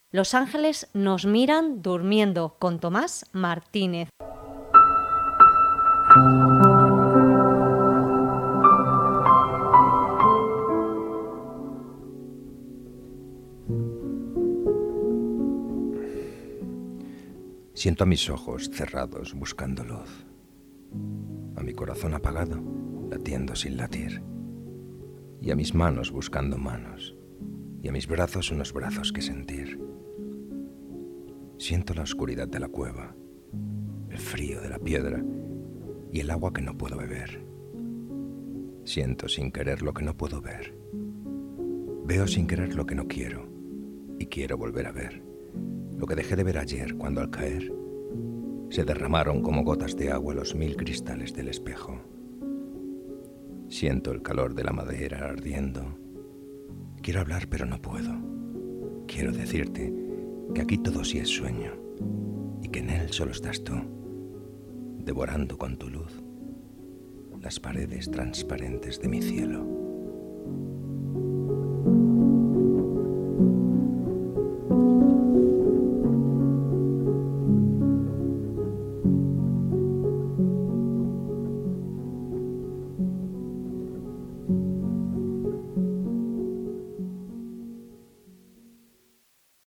Los ángeles nos miran durmiendo con Tomás Martínez. Siento a mis ojos cerrados buscando luz, a mi corazón apagado latiendo sin latir, y a mis manos buscando manos, y a mis brazos unos brazos que sentir. Siento la oscuridad de la cueva, el frío de la piedra y el agua que no puedo beber. Siento sin querer lo que no puedo ver. Veo sin querer lo que no quiero y quiero volver a ver. Lo que dejé de ver ayer cuando al caer se derramaron como gotas de agua los 1000 cristales del espejo. Siento el calor de la madera ardiendo. Quiero hablar pero no puedo. Quiero decirte que aquí todo sí es sueño y que en él solo estás tú, devorando con tu luz las paredes transparentes de mi cielo.